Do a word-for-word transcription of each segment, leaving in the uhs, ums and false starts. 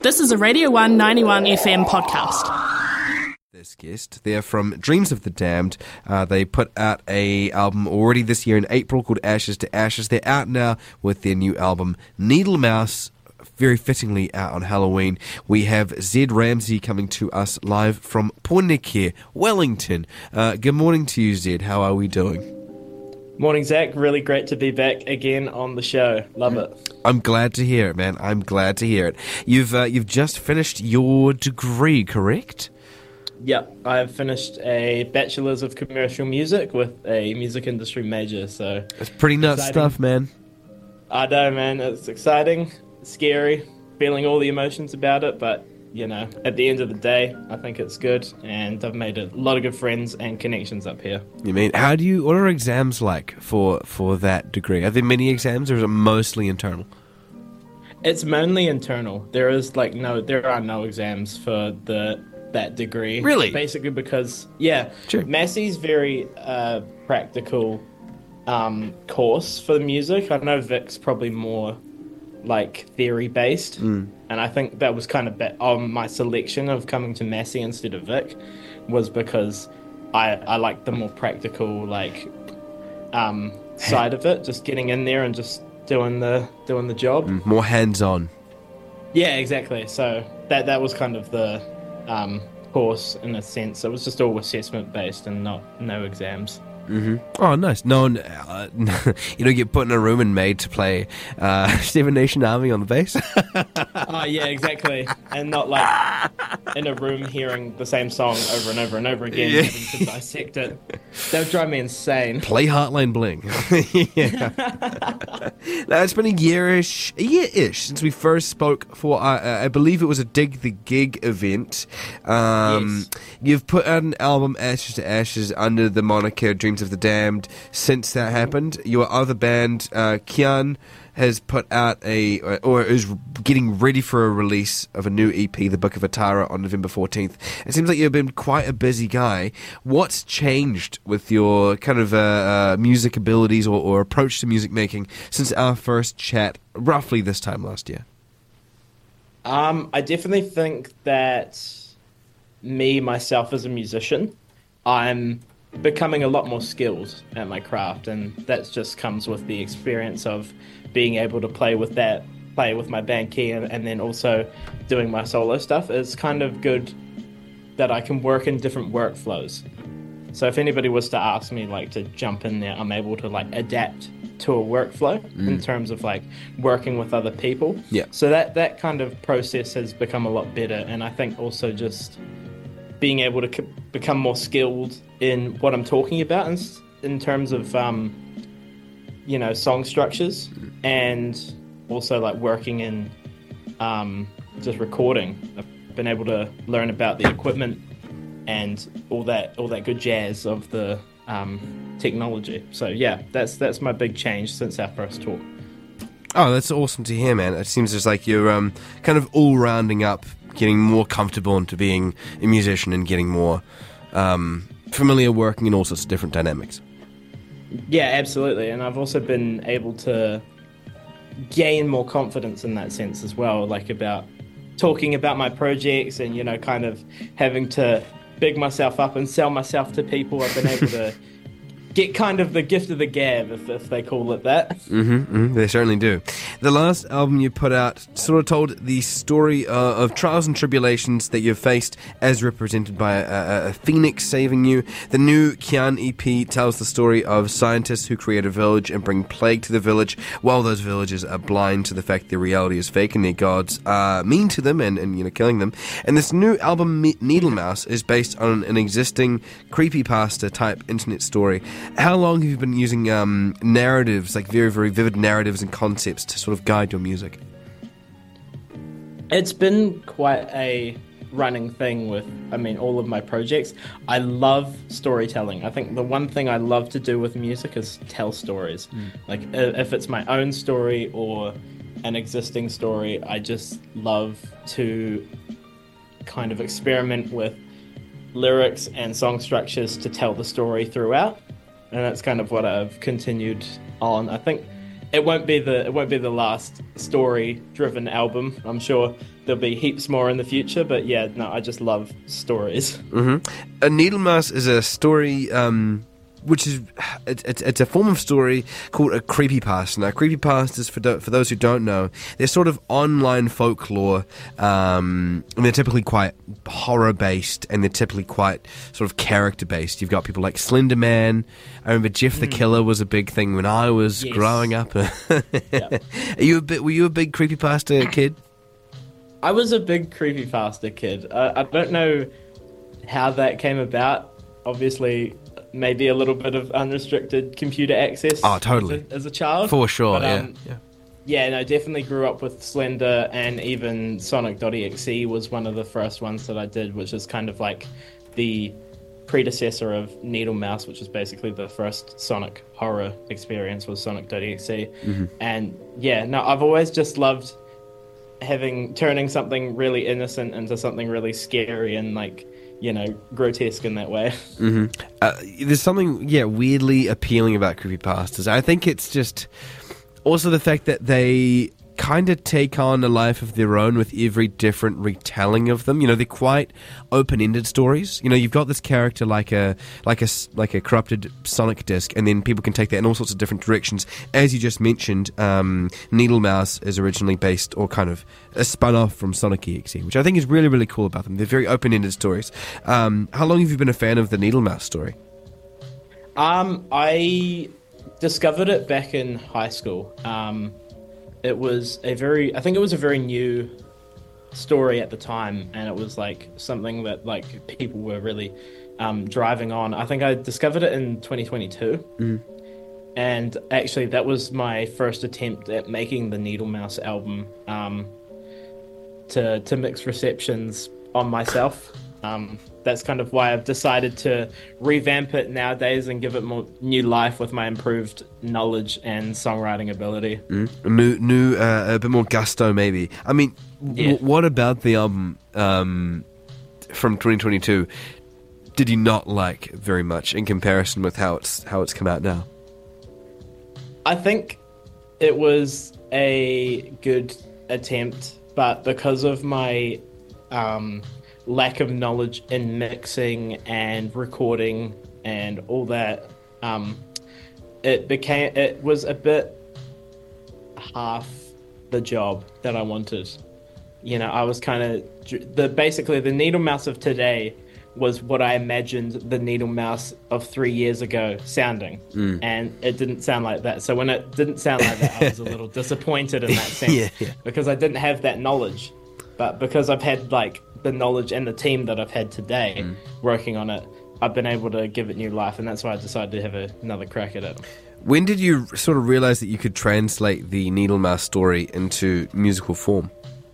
This is a Radio one ninety-one F M podcast. This guest, they're from Dreams of the Damned. Uh, they put out a album already this year in April called Ashes to Ashes. They're out now with their new album, Needle Mouse, very fittingly out on Halloween. We have Zed Ramsey coming to us live from Pornicare, Wellington. Uh, good morning to you, Zed. How are we doing? Morning, Zach. Really great to be back again on the show. Love it. I'm glad to hear it, man. I'm glad to hear it. You've uh, you've just finished your degree, correct? Yep, I've finished a Bachelor's of Commercial Music with a music industry major, so... It's pretty nuts exciting stuff, man. I know, man. It's exciting, scary, feeling all the emotions about it, but, you know, at the end of the day, I think it's good, and I've made a lot of good friends and connections up here. You mean, how do you, what are exams like for, for that degree? Are there many exams, or is it mostly internal? It's mainly internal. There is, like, no, there are no exams for the... that degree. Really? Basically because, yeah, sure. Massey's very uh, practical um, course for the music. I know Vic's probably more like theory-based, mm. and I think that was kind of be- on my selection of coming to Massey instead of Vic was because I, I like the more practical like um, side of it, just getting in there and just doing the doing the job. Mm, more hands-on. Yeah, exactly. So that that was kind of the Um, course in a sense. It was just all assessment based and not no exams. Mm-hmm. Oh, nice. No one, uh, you don't get put in a room and made to play uh, Seven Nation Army on the bass. Oh, yeah, exactly. And not like in a room hearing the same song over and over and over again, yeah. having to dissect it. That would drive me insane. Play Heartline Bling. Yeah. Now, it's been a year-ish, a year-ish since we first spoke for, uh, I believe it was a Dig the Gig event. Um, yes. You've put out an album, Ashes to Ashes, under the moniker Dreams of the Damned. Since that happened, your other band, uh, Kian, has put out a, or is getting ready for a release of a new E P, The Book of Atara, on November fourteenth. It seems like you've been quite a busy guy. What's changed with your kind of uh, uh, music abilities or, or approach to music making since our first chat roughly this time last year? Um, I definitely think that me, myself as a musician, I'm becoming a lot more skilled at my craft, and that just comes with the experience of being able to play with that, play with my band key, and, and then also doing my solo stuff. It's kind of good that I can work in different workflows. So if anybody was to ask me like to jump in there, I'm able to like adapt to a workflow mm. in terms of like working with other people. Yeah. So that that kind of process has become a lot better, and I think also just being able to c- become more skilled in what I'm talking about in, in terms of, um, you know, song structures, and also like working in um, just recording. I've been able to learn about the equipment and all that all that good jazz of the um, technology. So yeah, that's that's my big change since our first talk. Oh, that's awesome to hear, man. It seems just like you're um, kind of all rounding up, getting more comfortable into being a musician and getting more um, familiar working in all sorts of different dynamics. Yeah, absolutely. And I've also been able to gain more confidence in that sense as well, like about talking about my projects and, you know, kind of having to big myself up and sell myself to people. I've been able to get kind of the gift of the gab, if, if they call it that. Mm-hmm, mm-hmm, they certainly do. The last album you put out sort of told the story uh, of trials and tribulations that you've faced as represented by a, a, a phoenix saving you. The new Kian E P tells the story of scientists who create a village and bring plague to the village, while those villagers are blind to the fact their reality is fake and their gods are mean to them and, and you know, killing them. And this new album, Needle Mouse, is based on an existing creepypasta type internet story. How long have you been using um, narratives, like very, very vivid narratives and concepts to sort of guide your music? It's been quite a running thing with, I mean, all of my projects. I love storytelling. I think the one thing I love to do with music is tell stories. Mm. Like, if it's my own story or an existing story, I just love to kind of experiment with lyrics and song structures to tell the story throughout. And that's kind of what I've continued on. I think it won't be the it won't be the last story-driven album. I'm sure there'll be heaps more in the future. But yeah, no, I just love stories. Mm-hmm. A Needle Mouse is a story. Um Which is, it's, it's, it's a form of story called a creepypasta. Now, creepypastas, for do, for those who don't know, they're sort of online folklore, um, and they're typically quite horror-based, and they're typically quite sort of character-based. You've got people like Slender Man. I remember Jeff the Killer was a big thing when I was Yes. growing up. Yep. Are you a bit, were you a big creepypasta kid? I was a big creepypasta kid. I, I don't know how that came about. Obviously, maybe a little bit of unrestricted computer access. Oh, totally. As a, as a child. For sure, But, um, yeah. yeah. Yeah, no, definitely grew up with Slender, and even Sonic dot E X E was one of the first ones that I did, which is kind of like the predecessor of Needle Mouse, which is basically the first Sonic horror experience was Sonic dot E X E. Mm-hmm. And yeah, no, I've always just loved having turning something really innocent into something really scary and like, you know, grotesque in that way. Mm-hmm. Uh, there's something, yeah, weirdly appealing about creepypastas. I think it's just also the fact that they kind of take on a life of their own with every different retelling of them. You know, they're quite open-ended stories. You know, you've got this character like a like a like a corrupted Sonic disc, and then people can take that in all sorts of different directions. As you just mentioned, um, Needle Mouse is originally based or kind of a spun-off from Sonic E X E, which I think is really, really cool about them. They're very open-ended stories. Um, how long have you been a fan of the Needle Mouse story? Um, I discovered it back in high school. Um, it was a very, I think it was a very new story at the time, and it was like something that like people were really um, driving on. I think I discovered it in twenty twenty-two, Mm. and actually that was my first attempt at making the Needle Mouse album. Um, to to mixed receptions on myself. Um, that's kind of why I've decided to revamp it nowadays and give it more new life with my improved knowledge and songwriting ability. Mm. New, new, uh, a bit more gusto, maybe. I mean, w- Yeah. what about the album um, from twenty twenty-two did you not like very much in comparison with how it's how it's come out now? I think it was a good attempt, but because of my um, lack of knowledge in mixing and recording and all that, um, it became it was a bit half the job that I wanted. You know, I was kind of the basically the Needle Mouse of today was what I imagined the Needle Mouse of three years ago sounding, Mm. and it didn't sound like that. So when it didn't sound like that, I was a little disappointed in that sense, Yeah, yeah. because I didn't have that knowledge. But because I've had like the knowledge and the team that I've had today Mm. working on it, I've been able to give it new life, and that's why I decided to have a, another crack at it. When did you sort of realize that you could translate the Needle Mouse story into musical form?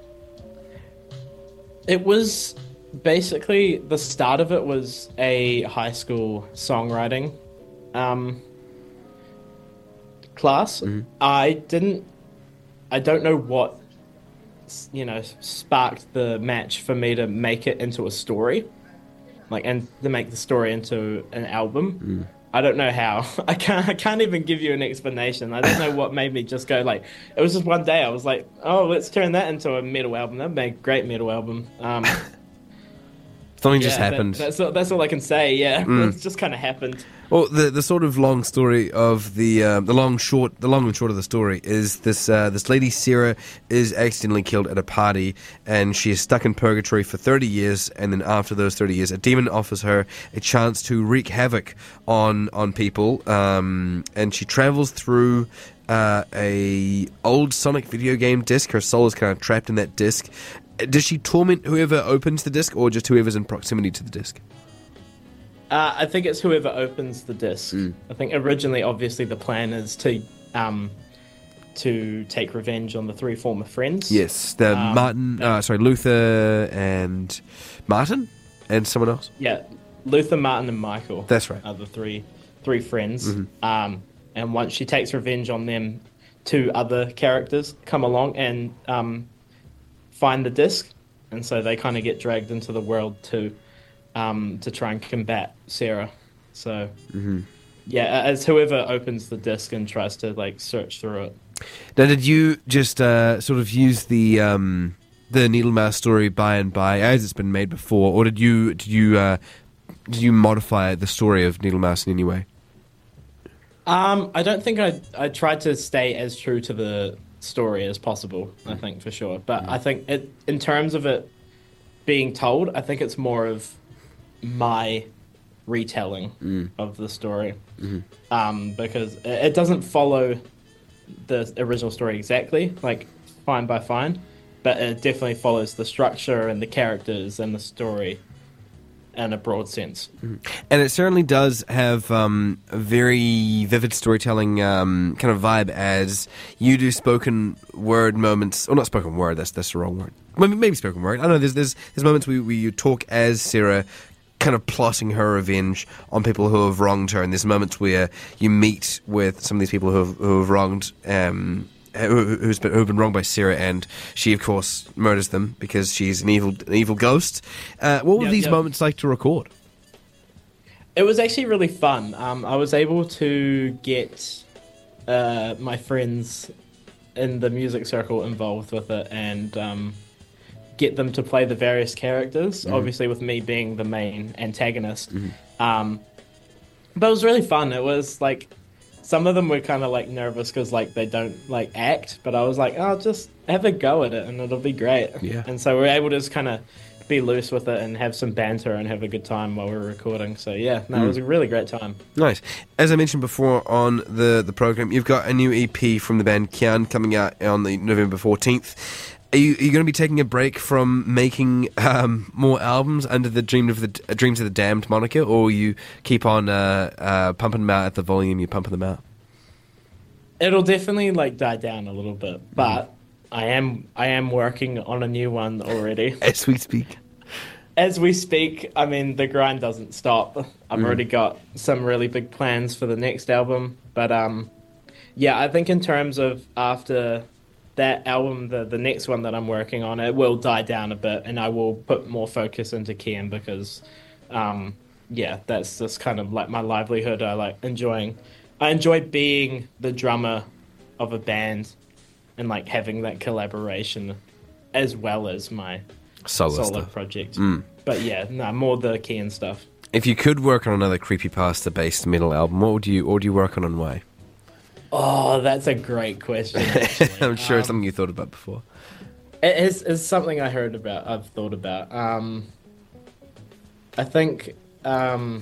It was basically the start of it was a high school songwriting um, class. Mm-hmm. I didn't, I don't know what, you know, sparked the match for me to make it into a story, like, and to make the story into an album. Mm. I don't know how. I can't. I can't even give you an explanation. I don't know what made me just go like. It was just one day. I was like, "Oh, let's turn that into a metal album. That'd make a great metal album." Um, Something just yeah, happened. That, that's all, that's all I can say. Yeah, Mm. it's just kind of happened. Well, the the sort of long story of the uh, the long short the long and short of the story is this uh, this lady Sarah is accidentally killed at a party, and she is stuck in purgatory for thirty years. And then after those thirty years, a demon offers her a chance to wreak havoc on on people, um, and she travels through uh, a old Sonic video game disc. Her soul is kind of trapped in that disc. Does she torment whoever opens the disc, or just whoever's in proximity to the disc? Uh, I think it's whoever opens the disc. Mm. I think originally, obviously, the plan is to um, to take revenge on the three former friends. Yes, the Um, Martin, uh, sorry, Luther and Martin and someone else. Yeah, Luther, Martin, and Michael. That's right. Are the three three friends. Mhm. Um, and once she takes revenge on them, two other characters come along and um, find the disc, and so they kind of get dragged into the world to um, to try and combat Sarah. So Mm-hmm. yeah, as whoever opens the disc and tries to like search through it. Now, did you just uh, sort of use the um, the Needle Mouse story by and by as it's been made before, or did you did you uh, did you modify the story of Needle Mouse in any way? Um, I don't think I I tried to stay as true to the story as possible. I think for sure, but mm. I think it in terms of it being told, I think it's more of my retelling mm. of the story, mm-hmm. um, because it, it doesn't follow the original story exactly, like fine by fine, but it definitely follows the structure and the characters and the story in a broad sense. Mm-hmm. And it certainly does have um, a very vivid storytelling um, kind of vibe, as you do spoken word moments, or not spoken word, that's that's the wrong word. Maybe, maybe spoken word. I don't know, there's, there's, there's moments where, where you talk as Sarah, kind of plotting her revenge on people who have wronged her, and there's moments where you meet with some of these people who have, who have wronged, um, who, who's been, who've been wronged by Sarah, and she, of course, murders them because she's an evil, an evil ghost. Uh, what were yep, these yep. moments like to record? It was actually really fun. Um, I was able to get uh, my friends in the music circle involved with it, and um, get them to play the various characters, mm-hmm. obviously with me being the main antagonist. Mm-hmm. Um, but it was really fun. It was like, some of them were kind of like nervous because like they don't like act, but I was like, oh, just have a go at it and it'll be great. Yeah. And so we were able to just kind of be loose with it and have some banter and have a good time while we were recording. So yeah, no, mm. it was a really great time. Nice. As I mentioned before on the, the program, you've got a new E P from the band Kian coming out on the November fourteenth. Are you, are you going to be taking a break from making um, more albums under the Dream of the uh, Dreams of the Damned moniker, or you keep on uh, uh, pumping them out at the volume you're pumping them out? It'll definitely like die down a little bit, but mm. I am I am working on a new one already. As we speak. As we speak, I mean, the grind doesn't stop. I've mm. already got some really big plans for the next album, but um, yeah, I think in terms of after that album, the the next one that I'm working on, it will die down a bit, and I will put more focus into Kian because, um, yeah, that's just kind of like my livelihood. I like enjoying, I enjoy being the drummer of a band, and like having that collaboration, as well as my solo, solo stuff. project. Mm. But yeah, no, more the Kian stuff. If you could work on another creepypasta-based metal album, what would you, what would you work on and why? Oh, that's a great question. I'm sure um, it's something you thought about before. It is, is something I heard about, I've thought about. Um, I think um,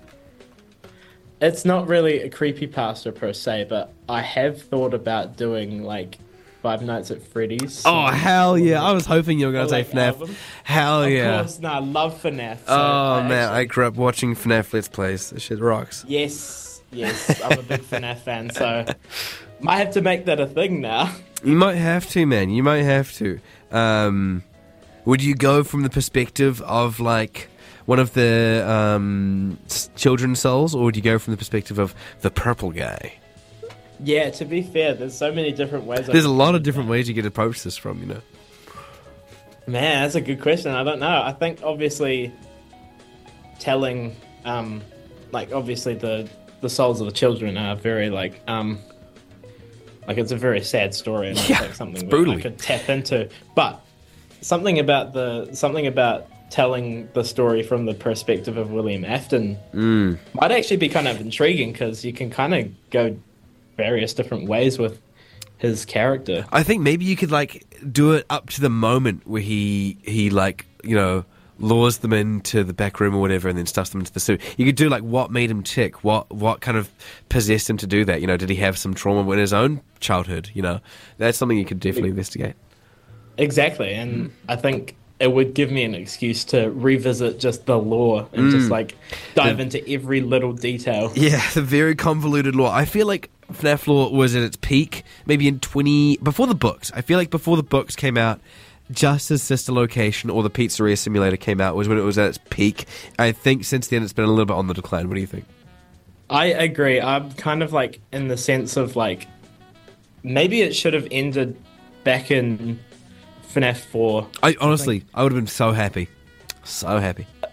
it's not really a creepypasta per se, but I have thought about doing like Five Nights at Freddy's. Oh, hell yeah. I was hoping you were going to say F NAF. Album. Hell of yeah. Of course, no, I love F NAF. So oh, I man, actually... I grew up watching F NAF Let's Plays. This shit rocks. Yes. Yes, I'm a big F NAF fan, so might have to make that a thing now. You might have to, man. You might have to. Um, would you go from the perspective of, like, one of the um, children's souls, or would you go from the perspective of the purple guy? Yeah, to be fair, there's so many different ways. There's a lot of different ways you could approach this from, you know. Man, that's a good question. I don't know. I think, obviously, telling, um, like, obviously the... the souls of the children are very like um like it's a very sad story, and yeah, it's like something that I could tap into. But something about the something about telling the story from the perspective of William Afton mm. might actually be kind of intriguing, because you can kind of go various different ways with his character. I think maybe you could like do it up to the moment where he he like, you know, lures them into the back room or whatever, and then stuffs them into the suit. You could do like what made him tick, what what kind of possessed him to do that. You know, did he have some trauma in his own childhood? You know, that's something you could definitely investigate. Exactly, and mm. I think it would give me an excuse to revisit just the lore and mm. just like dive the, into every little detail. Yeah, the very convoluted lore. I feel like F NAF lore was at its peak maybe in twenty before the books. I feel like before the books came out, just as Sister Location or the Pizzeria Simulator came out was when it was at its peak. I think since then it's been a little bit on the decline. What do you think? I agree. I'm kind of like in the sense of like maybe it should have ended back in F NAF four. I honestly, I, I would have been so happy. So happy.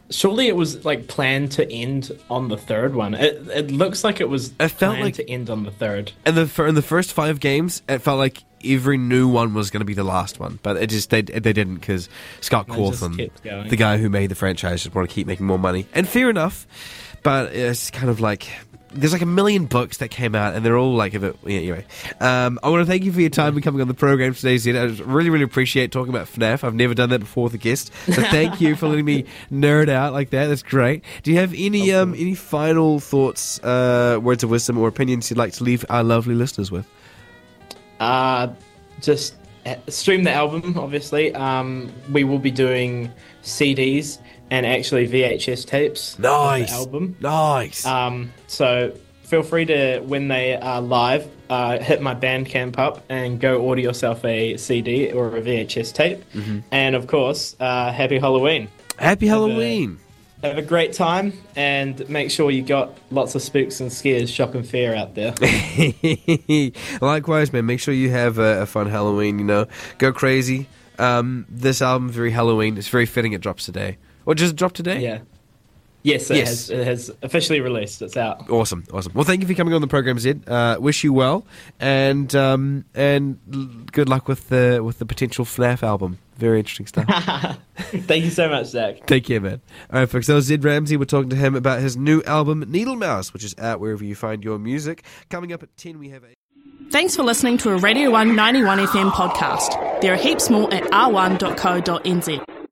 surely it was like planned to end on the third one. It it looks like it was It felt planned like- to end on the third. And the fir- in the first five games, it felt like every new one was going to be the last one, but it just they they didn't because Scott They just Cawthon, kept going. the guy who made the franchise, just want to keep making more money, and fair enough. But it's kind of like there's like a million books that came out, and they're all like a bit. Yeah, anyway, um, I want to thank you for your time and coming on the program today, Zed. I really really appreciate talking about F NAF. I've never done that before with a guest, so thank you for letting me nerd out like that. That's great. Do you have any um any final thoughts, uh, words of wisdom, or opinions you'd like to leave our lovely listeners with? Uh, just stream the album, obviously. Um, we will be doing C Ds and actually V H S tapes Nice. of the album. Nice. Um, so feel free to, when they are live, uh, hit my Bandcamp up and go order yourself a C D or a V H S tape. Mm-hmm. And of course, uh, happy Halloween. Happy have a- Halloween. Have a great time and make sure you got lots of spooks and scares, shock and fear out there. Likewise, man. Make sure you have a, a fun Halloween. You know, go crazy. Um, this album very Halloween. It's very fitting. It drops today. Or just dropped today? Yeah. Yes, it, Yes. Has, it has officially released. It's out. Awesome, awesome. Well, thank you for coming on the program, Zed. Uh, wish you well, and um, and l- good luck with the with the potential F NAF album. Very interesting stuff. Thank you so much, Zach. Take care, man. All right, folks. That was Zed Ramsey. We're talking to him about his new album, Needle Mouse, which is out wherever you find your music. Coming up at ten, we have. A- Thanks for listening to a Radio one ninety-one F M podcast. There are heaps more at r one dot co dot n z.